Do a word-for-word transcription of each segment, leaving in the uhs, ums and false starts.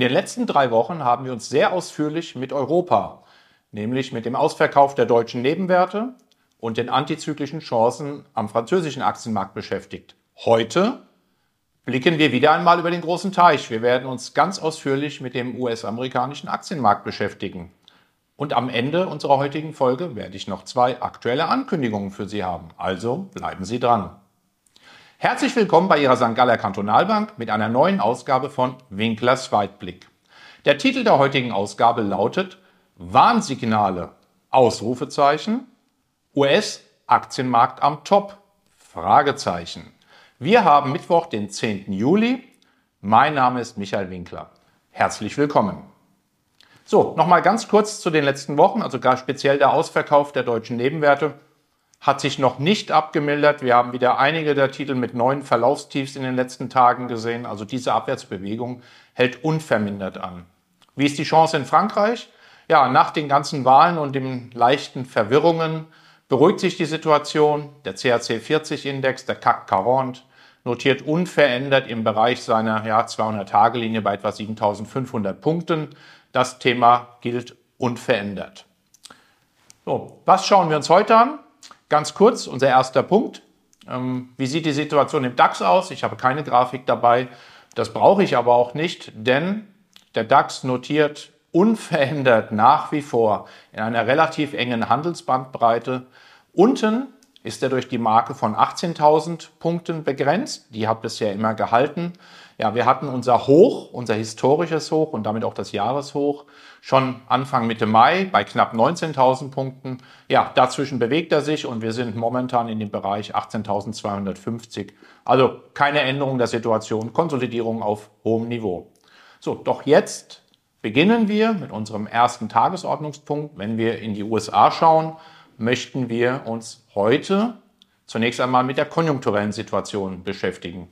In den letzten drei Wochen haben wir uns sehr ausführlich mit Europa, nämlich mit dem Ausverkauf der deutschen Nebenwerte und den antizyklischen Chancen am französischen Aktienmarkt beschäftigt. Heute blicken wir wieder einmal über den großen Teich. Wir werden uns ganz ausführlich mit dem U S-amerikanischen Aktienmarkt beschäftigen. Und am Ende unserer heutigen Folge werde ich noch zwei aktuelle Ankündigungen für Sie haben. Also bleiben Sie dran. Herzlich willkommen bei Ihrer Sankt Galler Kantonalbank mit einer neuen Ausgabe von Winklers Weitblick. Der Titel der heutigen Ausgabe lautet Warnsignale, Ausrufezeichen, U S-Aktienmarkt am Top, Fragezeichen. Wir haben Mittwoch, den zehnten Juli. Mein Name ist Michael Winkler. Herzlich willkommen. So, nochmal ganz kurz zu den letzten Wochen, also gar speziell der Ausverkauf der deutschen Nebenwerte hat sich noch nicht abgemildert. Wir haben wieder einige der Titel mit neuen Verlaufstiefs in den letzten Tagen gesehen. Also diese Abwärtsbewegung hält unvermindert an. Wie ist die Chance in Frankreich? Ja, nach den ganzen Wahlen und den leichten Verwirrungen beruhigt sich die Situation. Der C A C vierzig Index, der C A C vierzig, notiert unverändert im Bereich seiner ja, zweihundert-Tage-Linie bei etwa siebentausendfünfhundert Punkten. Das Thema gilt unverändert. So, was schauen wir uns heute an? Ganz kurz, unser erster Punkt. Ähm, wie sieht die Situation im DAX aus? Ich habe keine Grafik dabei. Das brauche ich aber auch nicht, denn der DAX notiert unverändert nach wie vor in einer relativ engen Handelsbandbreite. Unten ist er durch die Marke von achtzehntausend Punkten begrenzt. Die hat bisher immer gehalten. Ja, wir hatten unser Hoch, unser historisches Hoch und damit auch das Jahreshoch schon Anfang Mitte Mai bei knapp neunzehntausend Punkten. Ja, dazwischen bewegt er sich und wir sind momentan in dem Bereich achtzehntausendzweihundertfünfzig. Also keine Änderung der Situation, Konsolidierung auf hohem Niveau. So, doch jetzt beginnen wir mit unserem ersten Tagesordnungspunkt. Wenn wir in die U S A schauen, möchten wir uns heute zunächst einmal mit der konjunkturellen Situation beschäftigen.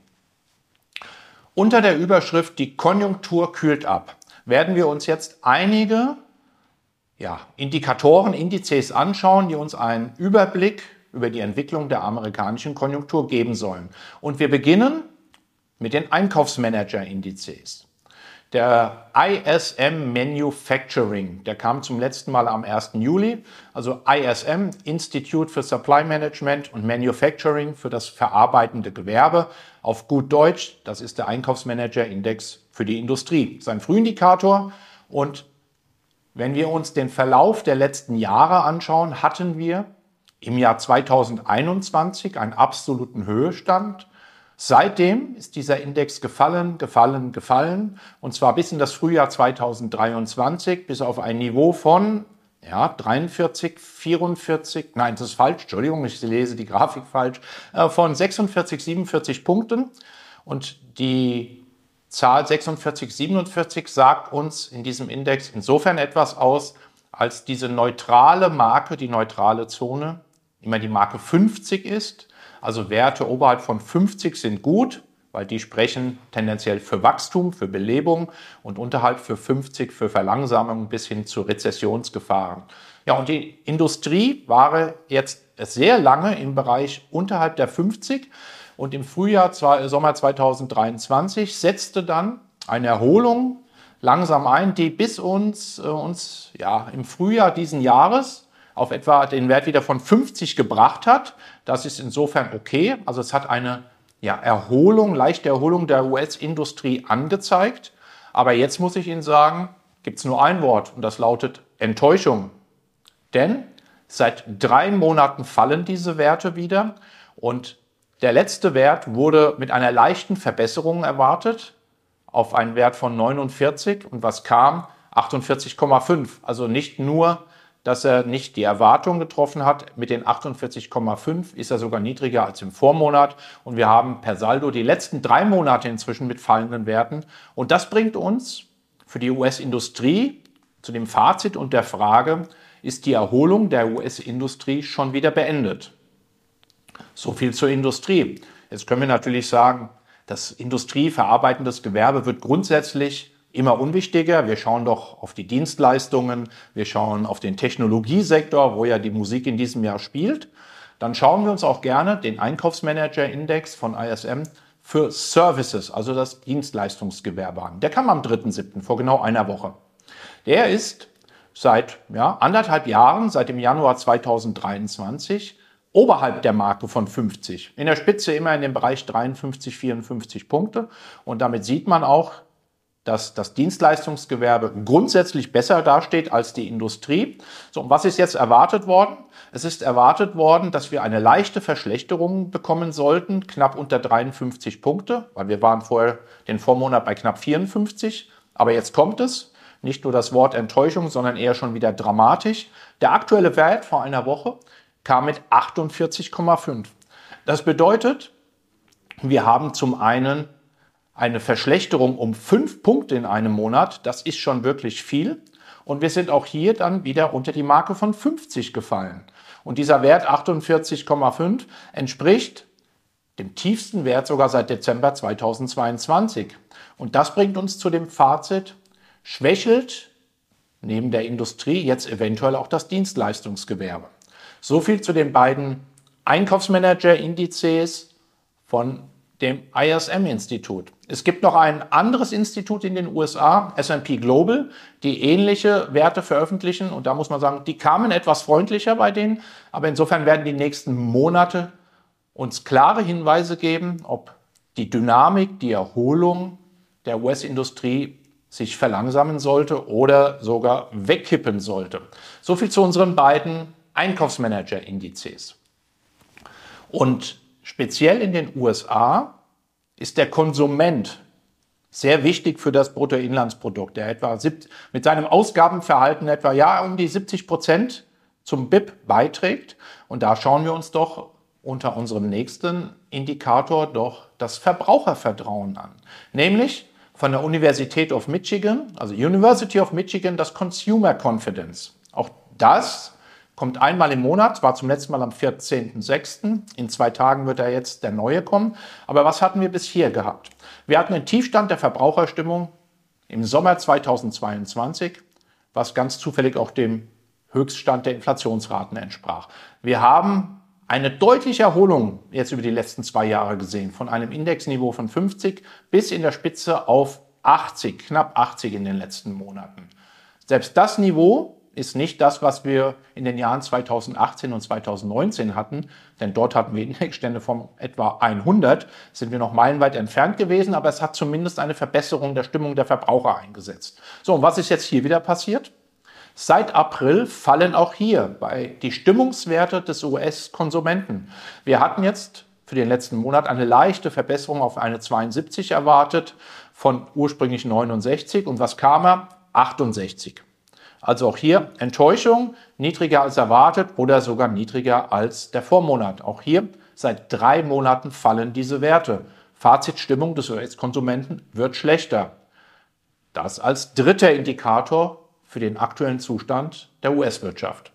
Unter der Überschrift "Die Konjunktur kühlt ab" werden wir uns jetzt einige ja, Indikatoren, Indizes anschauen, die uns einen Überblick über die Entwicklung der amerikanischen Konjunktur geben sollen. Und wir beginnen mit den Einkaufsmanager-Indizes. Der I S M Manufacturing, der kam zum letzten Mal am ersten Juli, also I S M, Institute for Supply Management, und Manufacturing für das verarbeitende Gewerbe. Auf gut Deutsch, das ist der Einkaufsmanager-Index für die Industrie. Das ist ein Frühindikator, und wenn wir uns den Verlauf der letzten Jahre anschauen, hatten wir im Jahr zweitausendeinundzwanzig einen absoluten Höhestand. Seitdem ist dieser Index gefallen, gefallen, gefallen, und zwar bis in das Frühjahr zweitausenddreiundzwanzig, bis auf ein Niveau von ja, dreiundvierzig, vierundvierzig, nein, das ist falsch, Entschuldigung, ich lese die Grafik falsch, äh, von sechsundvierzig, siebenundvierzig Punkten. Und die Zahl sechsundvierzig, siebenundvierzig sagt uns in diesem Index insofern etwas aus, als diese neutrale Marke, die neutrale Zone, immer die Marke fünfzig ist. Also Werte oberhalb von fünfzig sind gut, weil die sprechen tendenziell für Wachstum, für Belebung, und unterhalb für fünfzig für Verlangsamung bis hin zu Rezessionsgefahren. Ja, und die Industrie war jetzt sehr lange im Bereich unterhalb der fünfzig, und im Frühjahr, Sommer zweitausenddreiundzwanzig setzte dann eine Erholung langsam ein, die bis uns, uns ja, im Frühjahr diesen Jahres auf etwa den Wert wieder von fünfzig gebracht hat. Das ist insofern okay. Also es hat eine ja, Erholung, leichte Erholung der U S-Industrie angezeigt. Aber jetzt muss ich Ihnen sagen, gibt es nur ein Wort, und das lautet Enttäuschung. Denn seit drei Monaten fallen diese Werte wieder, und der letzte Wert wurde mit einer leichten Verbesserung erwartet auf einen Wert von neunundvierzig, und was kam? achtundvierzig Komma fünf. Also nicht nur, dass er nicht die Erwartung getroffen hat. Mit den achtundvierzig Komma fünf ist er sogar niedriger als im Vormonat. Und wir haben per Saldo die letzten drei Monate inzwischen mit fallenden Werten. Und das bringt uns für die U S-Industrie zu dem Fazit und der Frage, ist die Erholung der U S-Industrie schon wieder beendet? So viel zur Industrie. Jetzt können wir natürlich sagen, das industrieverarbeitendes Gewerbe wird grundsätzlich immer unwichtiger. Wir schauen doch auf die Dienstleistungen, wir schauen auf den Technologiesektor, wo ja die Musik in diesem Jahr spielt. Dann schauen wir uns auch gerne den Einkaufsmanager-Index von I S M für Services, also das Dienstleistungsgewerbe an. Der kam am dritten siebten vor genau einer Woche. Der ist seit ja, anderthalb Jahren, seit dem Januar zweitausenddreiundzwanzig, oberhalb der Marke von fünfzig. In der Spitze immer in dem Bereich dreiundfünfzig, vierundfünfzig Punkte. Und damit sieht man auch, dass das Dienstleistungsgewerbe grundsätzlich besser dasteht als die Industrie. So, und was ist jetzt erwartet worden? Es ist erwartet worden, dass wir eine leichte Verschlechterung bekommen sollten, knapp unter dreiundfünfzig Punkte, weil wir waren vorher den Vormonat bei knapp vierundfünfzig. Aber jetzt kommt es. Nicht nur das Wort Enttäuschung, sondern eher schon wieder dramatisch. Der aktuelle Wert vor einer Woche kam mit achtundvierzig Komma fünf. Das bedeutet, wir haben zum einen eine Verschlechterung um fünf Punkte in einem Monat. Das ist schon wirklich viel. Und wir sind auch hier dann wieder unter die Marke von fünfzig gefallen. Und dieser Wert achtundvierzig Komma fünf entspricht dem tiefsten Wert sogar seit Dezember zweitausendzweiundzwanzig. Und das bringt uns zu dem Fazit: Schwächelt neben der Industrie jetzt eventuell auch das Dienstleistungsgewerbe. So viel zu den beiden Einkaufsmanager-Indizes von dem I S M-Institut. Es gibt noch ein anderes Institut in den U S A, S and P Global, die ähnliche Werte veröffentlichen. Und da muss man sagen, die kamen etwas freundlicher bei denen. Aber insofern werden die nächsten Monate uns klare Hinweise geben, ob die Dynamik, die Erholung der U S-Industrie sich verlangsamen sollte oder sogar wegkippen sollte. So viel zu unseren beiden Einkaufsmanager-Indizes. Und speziell in den U S A ist der Konsument sehr wichtig für das Bruttoinlandsprodukt, der etwa mit seinem Ausgabenverhalten etwa ja um die siebzig Prozent zum B I P beiträgt. Und da schauen wir uns doch unter unserem nächsten Indikator doch das Verbrauchervertrauen an. Nämlich von der Universität of Michigan, also University of Michigan, das Consumer Confidence. Auch das kommt einmal im Monat, war zum letzten Mal am vierzehnten sechsten In zwei Tagen wird da jetzt der neue kommen. Aber was hatten wir bis hier gehabt? Wir hatten einen Tiefstand der Verbraucherstimmung im Sommer zweitausendzweiundzwanzig, was ganz zufällig auch dem Höchststand der Inflationsraten entsprach. Wir haben eine deutliche Erholung jetzt über die letzten zwei Jahre gesehen, von einem Indexniveau von fünfzig bis in der Spitze auf achtzig, knapp achtzig in den letzten Monaten. Selbst das Niveau ist nicht das, was wir in den Jahren zweitausendachtzehn und zweitausendneunzehn hatten, denn dort hatten wir Indexstände von etwa hundert, sind wir noch meilenweit entfernt gewesen, aber es hat zumindest eine Verbesserung der Stimmung der Verbraucher eingesetzt. So, und was ist jetzt hier wieder passiert? Seit April fallen auch hier bei die Stimmungswerte des U S-Konsumenten. Wir hatten jetzt für den letzten Monat eine leichte Verbesserung auf eine zweiundsiebzig erwartet, von ursprünglich neunundsechzig. Und was kam er? achtundsechzig. Also auch hier Enttäuschung, niedriger als erwartet oder sogar niedriger als der Vormonat. Auch hier seit drei Monaten fallen diese Werte. Fazit: Stimmung des U S-Konsumenten wird schlechter. Das als dritter Indikator für den aktuellen Zustand der U S-Wirtschaft.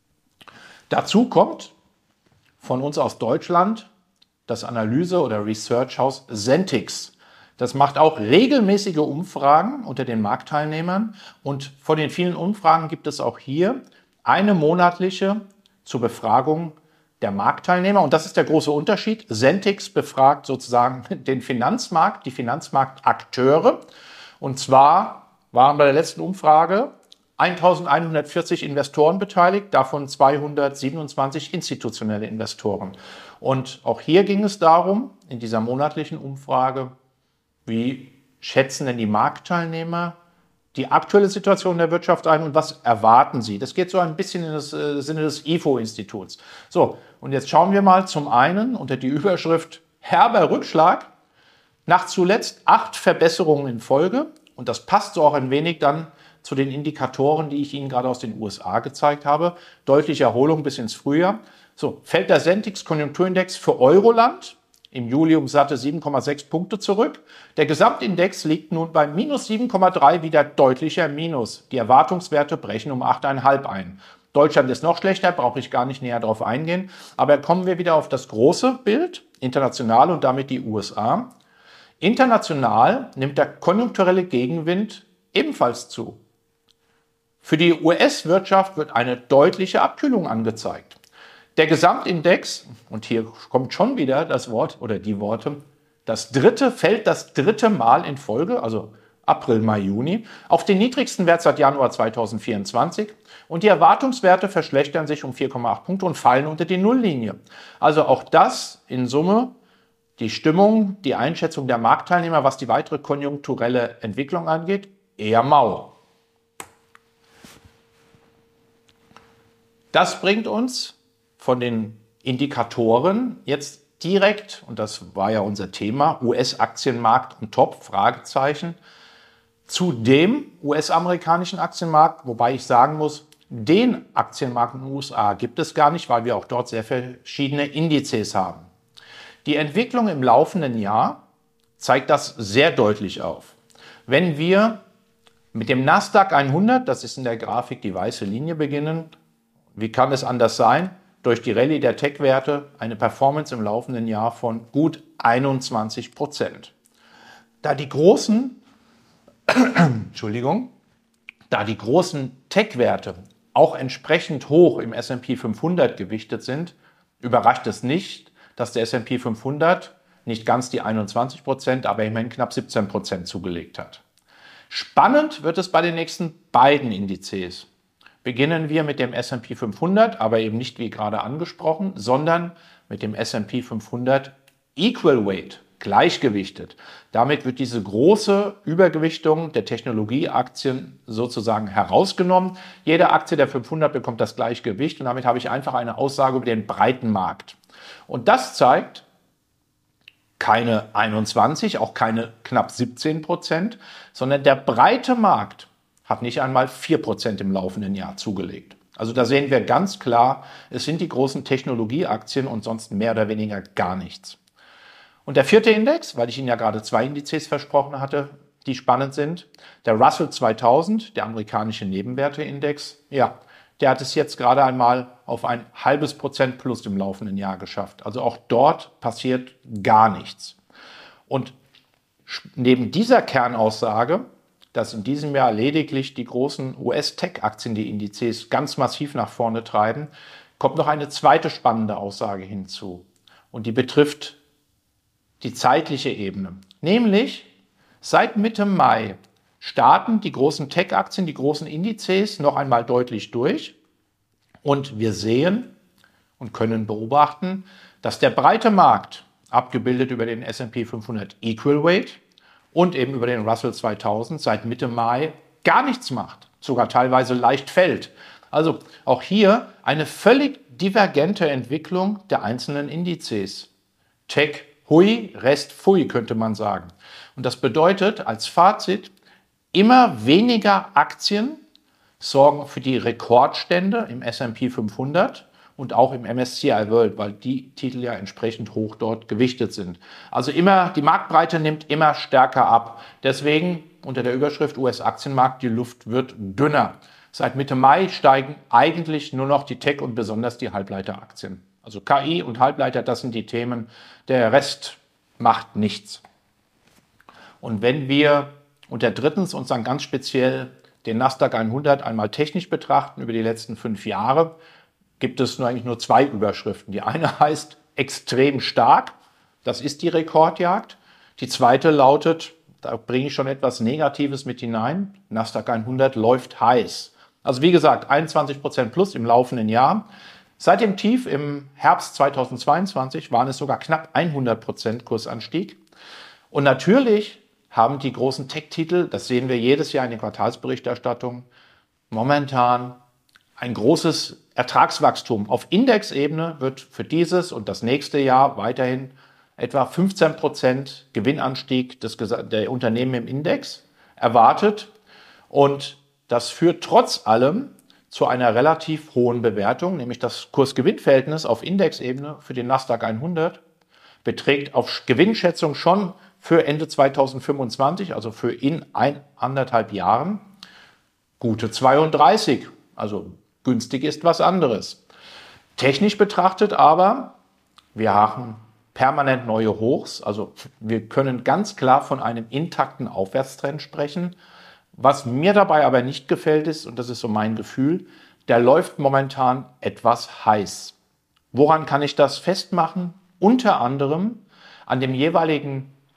Dazu kommt von uns aus Deutschland das Analyse- oder Research-Haus Sentix. Das macht auch regelmäßige Umfragen unter den Marktteilnehmern und von den vielen Umfragen gibt es auch hier eine monatliche zur Befragung der Marktteilnehmer. Und das ist der große Unterschied. Sentix befragt sozusagen den Finanzmarkt, die Finanzmarktakteure. Und zwar waren bei der letzten Umfrage eintausendeinhundertvierzig Investoren beteiligt, davon zweihundertsiebenundzwanzig institutionelle Investoren. Und auch hier ging es darum, in dieser monatlichen Umfrage, wie schätzen denn die Marktteilnehmer die aktuelle Situation der Wirtschaft ein und was erwarten sie? Das geht so ein bisschen in das äh, Sinne des I F O-Instituts. So, und jetzt schauen wir mal zum einen unter die Überschrift herber Rückschlag, nach zuletzt acht Verbesserungen in Folge. Und das passt so auch ein wenig dann zu den Indikatoren, die ich Ihnen gerade aus den U S A gezeigt habe. Deutliche Erholung bis ins Frühjahr. So, fällt der Sentix-Konjunkturindex für Euroland im Juli um satte sieben Komma sechs Punkte zurück. Der Gesamtindex liegt nun bei minus sieben Komma drei, wieder deutlicher Minus. Die Erwartungswerte brechen um acht Komma fünf ein. Deutschland ist noch schlechter, brauche ich gar nicht näher darauf eingehen. Aber kommen wir wieder auf das große Bild, international und damit die U S A. International nimmt der konjunkturelle Gegenwind ebenfalls zu. Für die U S-Wirtschaft wird eine deutliche Abkühlung angezeigt. Der Gesamtindex, und hier kommt schon wieder das Wort oder die Worte, das dritte, fällt das dritte Mal in Folge, also April, Mai, Juni, auf den niedrigsten Wert seit Januar zweitausendvierundzwanzig und die Erwartungswerte verschlechtern sich um vier Komma acht Punkte und fallen unter die Nulllinie. Also auch das in Summe die Stimmung, die Einschätzung der Marktteilnehmer, was die weitere konjunkturelle Entwicklung angeht, eher mau. Das bringt uns von den Indikatoren jetzt direkt, und das war ja unser Thema, U S-Aktienmarkt und Top, Fragezeichen, zu dem U S-amerikanischen Aktienmarkt, wobei ich sagen muss, den Aktienmarkt in den U S A gibt es gar nicht, weil wir auch dort sehr verschiedene Indizes haben. Die Entwicklung im laufenden Jahr zeigt das sehr deutlich auf. Wenn wir mit dem Nasdaq hundert, das ist in der Grafik die weiße Linie, beginnen, wie kann es anders sein? Durch die Rallye der Tech-Werte eine Performance im laufenden Jahr von gut einundzwanzig Prozent. Da die großen, Entschuldigung, da die großen Tech-Werte auch entsprechend hoch im S und P fünfhundert gewichtet sind, überrascht es nicht, dass der S und P fünfhundert nicht ganz die einundzwanzig Prozent, aber immerhin knapp siebzehn Prozent zugelegt hat. Spannend wird es bei den nächsten beiden Indizes. Beginnen wir mit dem S und P fünfhundert, aber eben nicht wie gerade angesprochen, sondern mit dem S und P fünfhundert Equal Weight, gleichgewichtet. Damit wird diese große Übergewichtung der Technologieaktien sozusagen herausgenommen. Jede Aktie der fünfhundert bekommt das Gleichgewicht und damit habe ich einfach eine Aussage über den breiten Markt. Und das zeigt keine einundzwanzig, auch keine knapp siebzehn Prozent, sondern der breite Markt hat nicht einmal vier Prozent im laufenden Jahr zugelegt. Also da sehen wir ganz klar, es sind die großen Technologieaktien und sonst mehr oder weniger gar nichts. Und der vierte Index, weil ich Ihnen ja gerade zwei Indizes versprochen hatte, die spannend sind, der Russell zweitausend, der amerikanische Nebenwerteindex, ja, der hat es jetzt gerade einmal auf ein halbes Prozent plus im laufenden Jahr geschafft. Also auch dort passiert gar nichts. Und neben dieser Kernaussage, dass in diesem Jahr lediglich die großen U S-Tech-Aktien die Indizes ganz massiv nach vorne treiben, kommt noch eine zweite spannende Aussage hinzu. Und die betrifft die zeitliche Ebene. Nämlich seit Mitte Mai starten die großen Tech-Aktien, die großen Indizes noch einmal deutlich durch. Und wir sehen und können beobachten, dass der breite Markt, abgebildet über den S und P fünfhundert Equal Weight und eben über den Russell zweitausend, seit Mitte Mai gar nichts macht, sogar teilweise leicht fällt. Also auch hier eine völlig divergente Entwicklung der einzelnen Indizes. Tech hui, Rest pfui, könnte man sagen. Und das bedeutet als Fazit, immer weniger Aktien sorgen für die Rekordstände im S und P fünfhundert und auch im M S C I World, weil die Titel ja entsprechend hoch dort gewichtet sind. Also immer, die Marktbreite nimmt immer stärker ab. Deswegen unter der Überschrift U S-Aktienmarkt, die Luft wird dünner. Seit Mitte Mai steigen eigentlich nur noch die Tech- und besonders die Halbleiteraktien. Also K I und Halbleiter, das sind die Themen. Der Rest macht nichts. Und wenn wir unter drittens uns dann ganz speziell den Nasdaq hundert einmal technisch betrachten über die letzten fünf Jahre, gibt es nur eigentlich nur zwei Überschriften. Die eine heißt extrem stark, das ist die Rekordjagd. Die zweite lautet, da bringe ich schon etwas Negatives mit hinein, Nasdaq hundert läuft heiß. Also wie gesagt, einundzwanzig Prozent plus im laufenden Jahr. Seit dem Tief im Herbst zweitausendzweiundzwanzig waren es sogar knapp hundert Prozent Kursanstieg. Und natürlich haben die großen Tech-Titel, das sehen wir jedes Jahr in den Quartalsberichterstattungen, momentan ein großes Ertragswachstum. Auf Indexebene wird für dieses und das nächste Jahr weiterhin etwa fünfzehn Prozent Gewinnanstieg des, der Unternehmen im Index erwartet. Und das führt trotz allem zu einer relativ hohen Bewertung, nämlich das Kurs-Gewinn-Verhältnis auf Indexebene für den Nasdaq hundert beträgt auf Gewinnschätzung schon für Ende zweitausendfünfundzwanzig, also für in ein, anderthalb Jahren, gute zweiunddreißig. Also günstig ist was anderes. Technisch betrachtet aber, wir haben permanent neue Hochs, also wir können ganz klar von einem intakten Aufwärtstrend sprechen. Was mir dabei aber nicht gefällt ist, und das ist so mein Gefühl, der läuft momentan etwas heiß. Woran kann ich das festmachen? Unter anderem an dem jeweiligen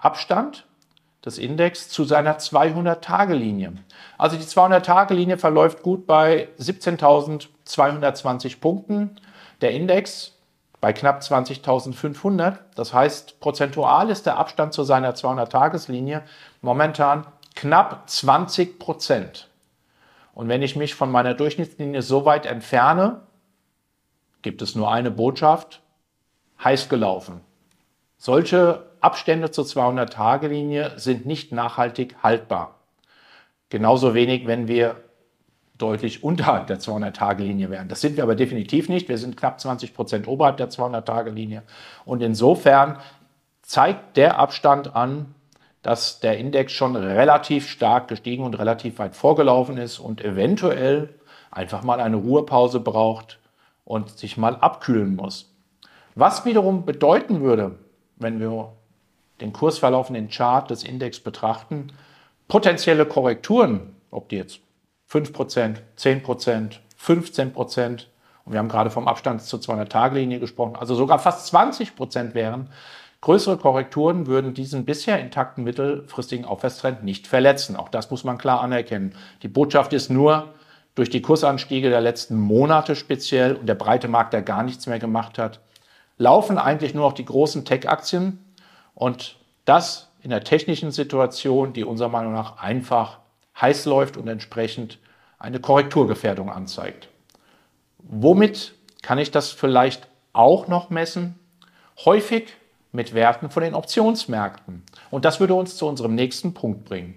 Abstand des Index zu seiner zweihundert-Tage-Linie. Also die zweihundert-Tage-Linie verläuft gut bei siebzehntausendzweihundertzwanzig Punkten. Der Index bei knapp zwanzigtausendfünfhundert. Das heißt, prozentual ist der Abstand zu seiner zweihundert-Tages-Linie momentan knapp zwanzig Prozent. Und wenn ich mich von meiner Durchschnittslinie so weit entferne, gibt es nur eine Botschaft: heiß gelaufen. Solche Abstände zur zweihundert-Tage-Linie sind nicht nachhaltig haltbar. Genauso wenig, wenn wir deutlich unterhalb der zweihundert-Tage-Linie wären. Das sind wir aber definitiv nicht. Wir sind knapp zwanzig Prozent oberhalb der zweihundert-Tage-Linie. Und insofern zeigt der Abstand an, dass der Index schon relativ stark gestiegen und relativ weit vorgelaufen ist und eventuell einfach mal eine Ruhepause braucht und sich mal abkühlen muss. Was wiederum bedeuten würde, wenn wir den Kursverlauf in den Chart des Index betrachten, potenzielle Korrekturen, ob die jetzt fünf Prozent, zehn Prozent, fünfzehn Prozent, und wir haben gerade vom Abstand zur zweihundert-Tage-Linie gesprochen, also sogar fast zwanzig Prozent wären, größere Korrekturen würden diesen bisher intakten mittelfristigen Aufwärtstrend nicht verletzen. Auch das muss man klar anerkennen. Die Botschaft ist nur, durch die Kursanstiege der letzten Monate speziell und der breite Markt, der gar nichts mehr gemacht hat, laufen eigentlich nur noch die großen Tech-Aktien, und das in der technischen Situation, die unserer Meinung nach einfach heiß läuft und entsprechend eine Korrekturgefährdung anzeigt. Womit kann ich das vielleicht auch noch messen? Häufig mit Werten von den Optionsmärkten. Und das würde uns zu unserem nächsten Punkt bringen.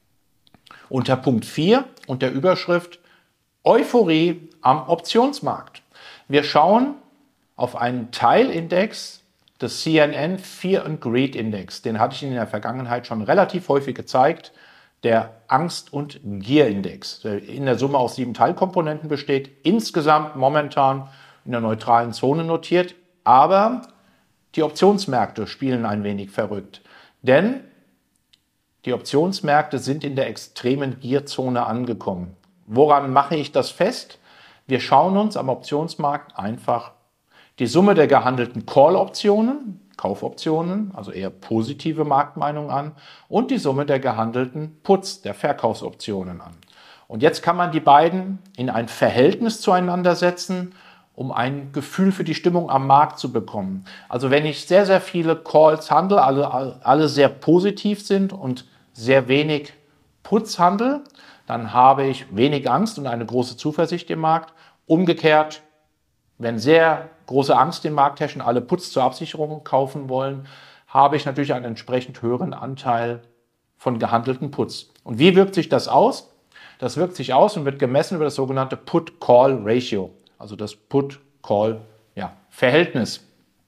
Unter Punkt vier und der Überschrift Euphorie am Optionsmarkt. Wir schauen auf einen Teilindex des C N N Fear and Greed Index. Den hatte ich Ihnen in der Vergangenheit schon relativ häufig gezeigt. Der Angst- und Gier-Index, der in der Summe aus sieben Teilkomponenten besteht, insgesamt momentan in der neutralen Zone notiert. Aber die Optionsmärkte spielen ein wenig verrückt. Denn die Optionsmärkte sind in der extremen Gierzone angekommen. Woran mache ich das fest? Wir schauen uns am Optionsmarkt einfach die Summe der gehandelten Call-Optionen, Kaufoptionen, also eher positive Marktmeinung an, und die Summe der gehandelten Puts, der Verkaufsoptionen an. Und jetzt kann man die beiden in ein Verhältnis zueinander setzen, um ein Gefühl für die Stimmung am Markt zu bekommen. Also wenn ich sehr, sehr viele Calls handle, alle, alle sehr positiv sind und sehr wenig Puts handle, dann habe ich wenig Angst und eine große Zuversicht im Markt. Umgekehrt, wenn sehr große Angst im Markt herrscht und alle Puts zur Absicherung kaufen wollen, habe ich natürlich einen entsprechend höheren Anteil von gehandelten Puts. Und wie wirkt sich das aus? Das wirkt sich aus und wird gemessen über das sogenannte Put-Call-Ratio, also das Put-Call-Verhältnis.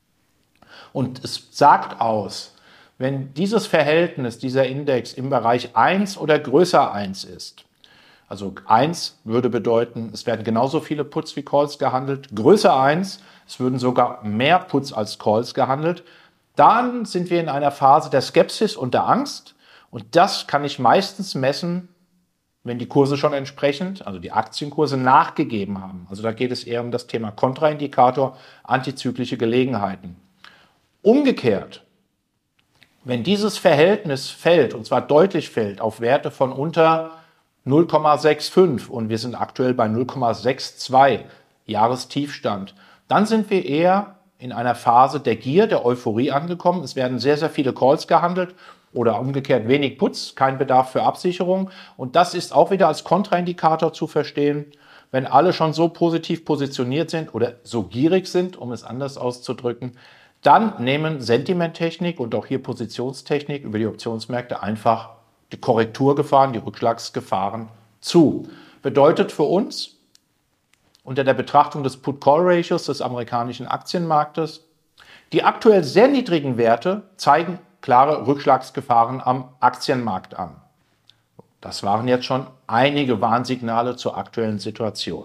Und es sagt aus, wenn dieses Verhältnis, dieser Index im Bereich eins oder größer eins ist, also eins würde bedeuten, es werden genauso viele Puts wie Calls gehandelt, größer eins, es würden sogar mehr Puts als Calls gehandelt, dann sind wir in einer Phase der Skepsis und der Angst, und das kann ich meistens messen, wenn die Kurse schon entsprechend, also die Aktienkurse, nachgegeben haben. Also da geht es eher um das Thema Kontraindikator, antizyklische Gelegenheiten. Umgekehrt, wenn dieses Verhältnis fällt, und zwar deutlich fällt, auf Werte von unter null Komma fünfundsechzig und wir sind aktuell bei null Komma zweiundsechzig Jahrestiefstand, dann sind wir eher in einer Phase der Gier, der Euphorie angekommen. Es werden sehr, sehr viele Calls gehandelt oder umgekehrt wenig Puts, kein Bedarf für Absicherung. Und das ist auch wieder als Kontraindikator zu verstehen, wenn alle schon so positiv positioniert sind oder so gierig sind, um es anders auszudrücken, dann nehmen Sentimenttechnik und auch hier Positionstechnik über die Optionsmärkte einfach die Korrekturgefahren, die Rückschlagsgefahren zu. Bedeutet für uns, unter der Betrachtung des Put-Call-Ratios des amerikanischen Aktienmarktes, die aktuell sehr niedrigen Werte zeigen klare Rückschlagsgefahren am Aktienmarkt an. Das waren jetzt schon einige Warnsignale zur aktuellen Situation.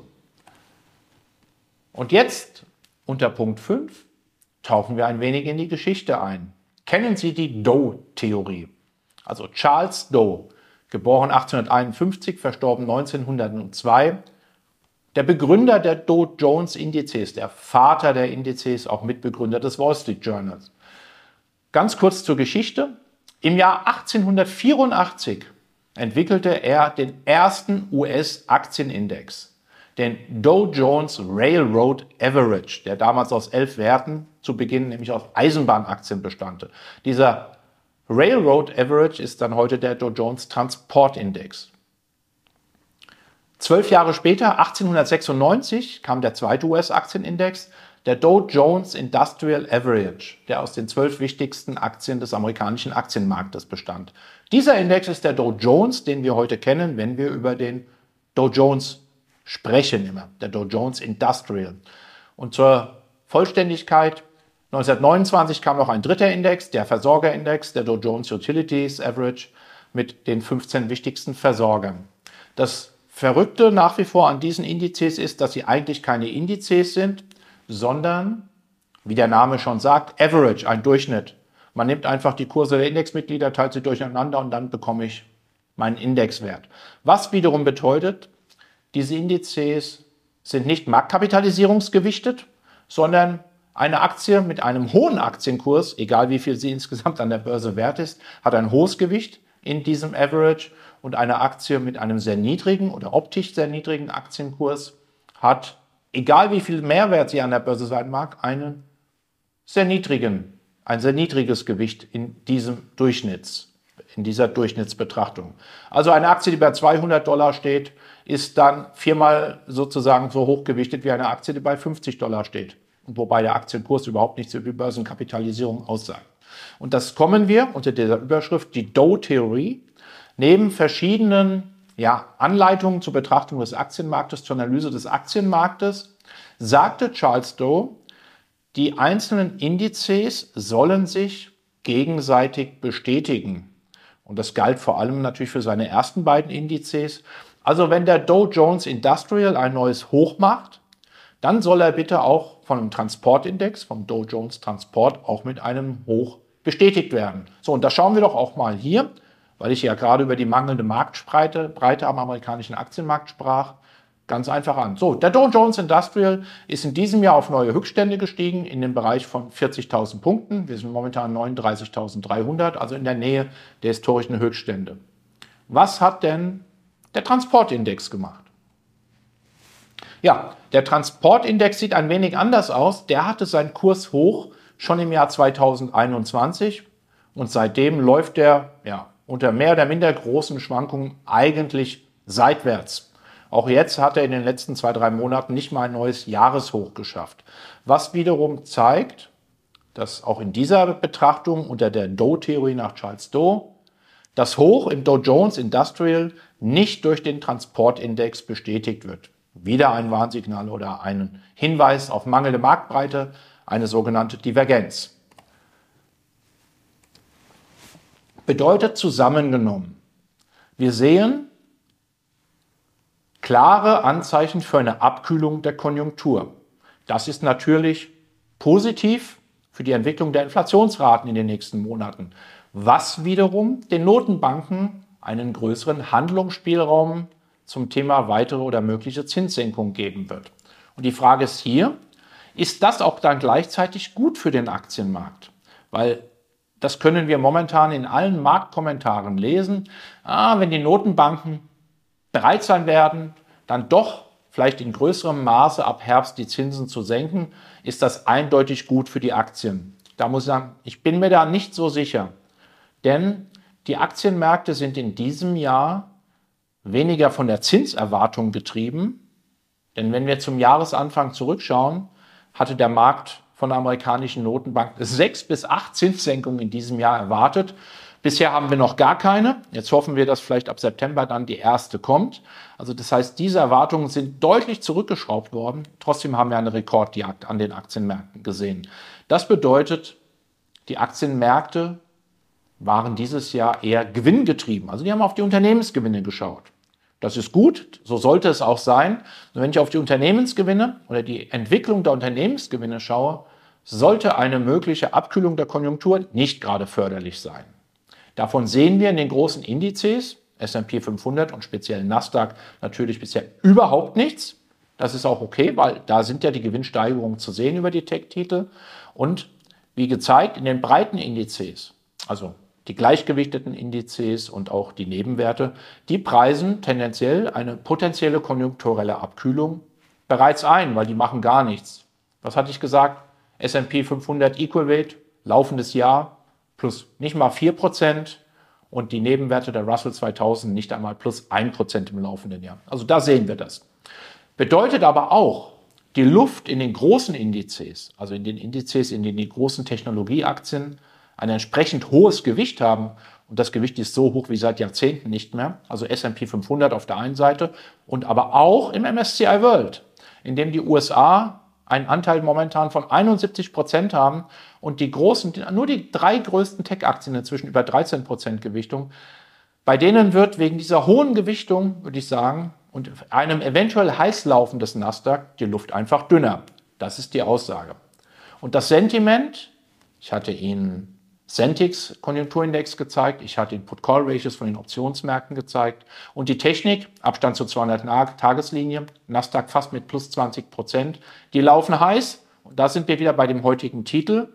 Und jetzt, unter Punkt fünf, tauchen wir ein wenig in die Geschichte ein. Kennen Sie die Dow-Theorie? Also Charles Dow, geboren achtzehnhunderteinundfünfzig, verstorben neunzehnhundertzwei, der Begründer der Dow Jones Indizes, der Vater der Indizes, auch Mitbegründer des Wall Street Journals. Ganz kurz zur Geschichte. Im Jahr achtzehnhundertvierundachtzig entwickelte er den ersten U S-Aktienindex, den Dow Jones Railroad Average, der damals aus elf Werten zu Beginn nämlich aus Eisenbahnaktien bestand. Dieser Railroad Average ist dann heute der Dow Jones Transportindex. Zwölf Jahre später, achtzehnhundertsechsundneunzig, kam der zweite U S-Aktienindex, der Dow Jones Industrial Average, der aus den zwölf wichtigsten Aktien des amerikanischen Aktienmarktes bestand. Dieser Index ist der Dow Jones, den wir heute kennen, wenn wir über den Dow Jones sprechen, immer, der Dow Jones Industrial. Und zur Vollständigkeit, neunzehnhundertneunundzwanzig kam noch ein dritter Index, der Versorgerindex, der Dow Jones Utilities Average mit den fünfzehn wichtigsten Versorgern. Das Verrückte nach wie vor an diesen Indizes ist, dass sie eigentlich keine Indizes sind, sondern, wie der Name schon sagt, Average, ein Durchschnitt. Man nimmt einfach die Kurse der Indexmitglieder, teilt sie durcheinander und dann bekomme ich meinen Indexwert. Was wiederum bedeutet, diese Indizes sind nicht marktkapitalisierungsgewichtet, sondern eine Aktie mit einem hohen Aktienkurs, egal wie viel sie insgesamt an der Börse wert ist, hat ein hohes Gewicht in diesem Average und eine Aktie mit einem sehr niedrigen oder optisch sehr niedrigen Aktienkurs hat, egal wie viel Mehrwert sie an der Börse sein mag, einen sehr niedrigen, ein sehr niedriges Gewicht in diesem Durchschnitts, in dieser Durchschnittsbetrachtung. Also eine Aktie, die bei zweihundert Dollar steht, ist dann viermal sozusagen so hochgewichtet wie eine Aktie, die bei fünfzig Dollar steht. Wobei der Aktienkurs überhaupt nichts über die Börsenkapitalisierung aussagt. Und das kommen wir unter dieser Überschrift, die Dow-Theorie, neben verschiedenen ja, Anleitungen zur Betrachtung des Aktienmarktes, zur Analyse des Aktienmarktes, sagte Charles Dow, die einzelnen Indizes sollen sich gegenseitig bestätigen. Und das galt vor allem natürlich für seine ersten beiden Indizes. Also wenn der Dow Jones Industrial ein neues Hoch macht, dann soll er bitte auch von einem Transportindex, vom Dow Jones Transport, auch mit einem Hoch bestätigt werden. So, und da schauen wir doch auch mal hier, weil ich ja gerade über die mangelnde Marktbreite Breite am amerikanischen Aktienmarkt sprach, ganz einfach an. So, der Dow Jones Industrial ist in diesem Jahr auf neue Höchststände gestiegen, in den Bereich von vierzigtausend Punkten. Wir sind momentan neununddreißigtausenddreihundert, also in der Nähe der historischen Höchststände. Was hat denn der Transportindex gemacht? Ja, der Transportindex sieht ein wenig anders aus. Der hatte seinen Kurs hoch schon im Jahr zweitausendeinundzwanzig und seitdem läuft er ja, unter mehr oder minder großen Schwankungen eigentlich seitwärts. Auch jetzt hat er in den letzten zwei, drei Monaten nicht mal ein neues Jahreshoch geschafft. Was wiederum zeigt, dass auch in dieser Betrachtung unter der Dow-Theorie nach Charles Dow das Hoch im Dow Jones Industrial nicht durch den Transportindex bestätigt wird. Wieder ein Warnsignal oder ein Hinweis auf mangelnde Marktbreite, eine sogenannte Divergenz. Bedeutet zusammengenommen, wir sehen klare Anzeichen für eine Abkühlung der Konjunktur. Das ist natürlich positiv für die Entwicklung der Inflationsraten in den nächsten Monaten, was wiederum den Notenbanken einen größeren Handlungsspielraum zum Thema weitere oder mögliche Zinssenkung geben wird. Und die Frage ist hier, ist das auch dann gleichzeitig gut für den Aktienmarkt? Weil das können wir momentan in allen Marktkommentaren lesen. Ah, wenn die Notenbanken bereit sein werden, dann doch vielleicht in größerem Maße ab Herbst die Zinsen zu senken, ist das eindeutig gut für die Aktien. Da muss ich sagen, ich bin mir da nicht so sicher. Denn die Aktienmärkte sind in diesem Jahr weniger von der Zinserwartung getrieben. Denn wenn wir zum Jahresanfang zurückschauen, hatte der Markt von der amerikanischen Notenbank sechs bis acht Zinssenkungen in diesem Jahr erwartet. Bisher haben wir noch gar keine. Jetzt hoffen wir, dass vielleicht ab September dann die erste kommt. Also das heißt, diese Erwartungen sind deutlich zurückgeschraubt worden. Trotzdem haben wir eine Rekordjagd an den Aktienmärkten gesehen. Das bedeutet, die Aktienmärkte waren dieses Jahr eher gewinngetrieben. Also die haben auf die Unternehmensgewinne geschaut. Das ist gut, so sollte es auch sein. Und wenn ich auf die Unternehmensgewinne oder die Entwicklung der Unternehmensgewinne schaue, sollte eine mögliche Abkühlung der Konjunktur nicht gerade förderlich sein. Davon sehen wir in den großen Indizes, S und P fünfhundert und speziell Nasdaq, natürlich bisher überhaupt nichts. Das ist auch okay, weil da sind ja die Gewinnsteigerungen zu sehen über die Tech-Titel. Und wie gezeigt, in den breiten Indizes, also die gleichgewichteten Indizes und auch die Nebenwerte, die preisen tendenziell eine potenzielle konjunkturelle Abkühlung bereits ein, weil die machen gar nichts. Was hatte ich gesagt? S und P fünfhundert Equal Weight, laufendes Jahr, plus nicht mal vier Prozent und die Nebenwerte der Russell zweitausend nicht einmal plus ein Prozent im laufenden Jahr. Also da sehen wir das. Bedeutet aber auch, die Luft in den großen Indizes, also in den Indizes, in denen die großen Technologieaktien ein entsprechend hohes Gewicht haben, und das Gewicht ist so hoch wie seit Jahrzehnten nicht mehr, also S und P fünfhundert auf der einen Seite und aber auch im M S C I World, in dem die U S A einen Anteil momentan von einundsiebzig Prozent haben und die großen, nur die drei größten Tech-Aktien inzwischen über dreizehn Prozent Gewichtung. Bei denen wird wegen dieser hohen Gewichtung, würde ich sagen, und einem eventuell heißlaufen des Nasdaq die Luft einfach dünner. Das ist die Aussage. Und das Sentiment, ich hatte Ihnen Centix Konjunkturindex gezeigt, ich hatte Ihnen Put-Call-Ratios von den Optionsmärkten gezeigt und die Technik, Abstand zur zweihundert-Tageslinie, Nasdaq fast mit plus zwanzig Prozent, die laufen heiß. Und da sind wir wieder bei dem heutigen Titel.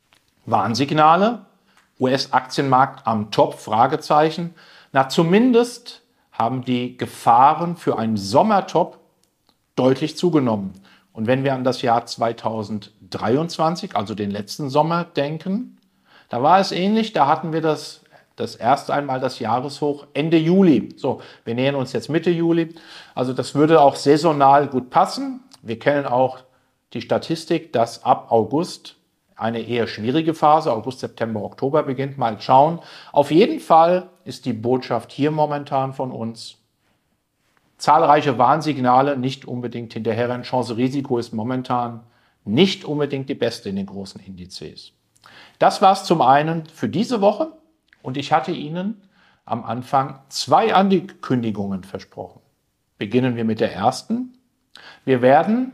Warnsignale, U S-Aktienmarkt am Top, Fragezeichen. Na, zumindest haben die Gefahren für einen Sommertop deutlich zugenommen. Und wenn wir an das Jahr zweitausenddreiundzwanzig, also den letzten Sommer, denken, da war es ähnlich, da hatten wir das, das erste einmal das Jahreshoch Ende Juli. So, wir nähern uns jetzt Mitte Juli. Also das würde auch saisonal gut passen. Wir kennen auch die Statistik, dass ab August eine eher schwierige Phase, August, September, Oktober beginnt. Mal schauen. Auf jeden Fall ist die Botschaft hier momentan von uns: zahlreiche Warnsignale, nicht unbedingt hinterherrennen. Chance-Risiko ist momentan nicht unbedingt die beste in den großen Indizes. Das war es zum einen für diese Woche und ich hatte Ihnen am Anfang zwei Ankündigungen versprochen. Beginnen wir mit der ersten. Wir werden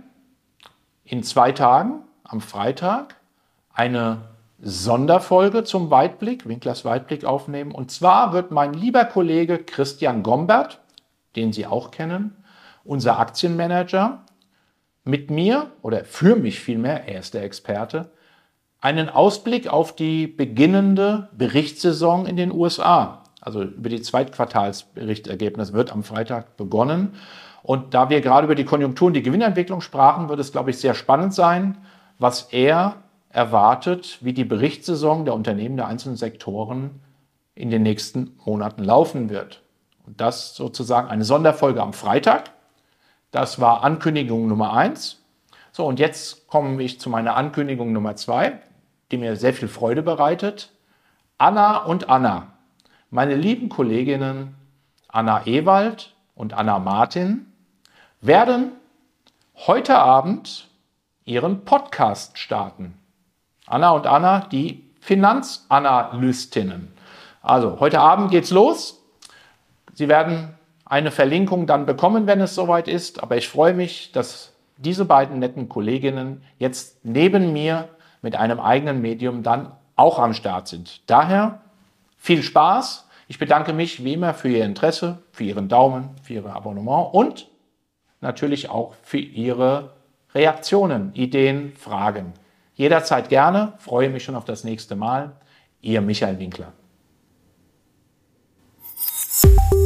in zwei Tagen, am Freitag, eine Sonderfolge zum Weitblick, Winklers Weitblick aufnehmen. Und zwar wird mein lieber Kollege Christian Gombert, den Sie auch kennen, unser Aktienmanager, mit mir oder für mich vielmehr, er ist der Experte, einen Ausblick auf die beginnende Berichtssaison in den U S A, also über die Zweitquartalsberichtergebnisse wird am Freitag begonnen. Und da wir gerade über die Konjunktur und die Gewinnentwicklung sprachen, wird es, glaube ich, sehr spannend sein, was er erwartet, wie die Berichtssaison der Unternehmen der einzelnen Sektoren in den nächsten Monaten laufen wird. Und das sozusagen eine Sonderfolge am Freitag. Das war Ankündigung Nummer eins. So, und jetzt komme ich zu meiner Ankündigung Nummer zwei, die mir sehr viel Freude bereitet. Anna und Anna, meine lieben Kolleginnen Anna Ewald und Anna Martin, werden heute Abend ihren Podcast starten. Anna und Anna, die Finanzanalystinnen. Also, heute Abend geht's los. Sie werden eine Verlinkung dann bekommen, wenn es soweit ist. Aber ich freue mich, dass diese beiden netten Kolleginnen jetzt neben mir mit einem eigenen Medium dann auch am Start sind. Daher viel Spaß. Ich bedanke mich wie immer für Ihr Interesse, für Ihren Daumen, für Ihr Abonnement und natürlich auch für Ihre Reaktionen, Ideen, Fragen. Jederzeit gerne. Freue mich schon auf das nächste Mal. Ihr Michael Winkler.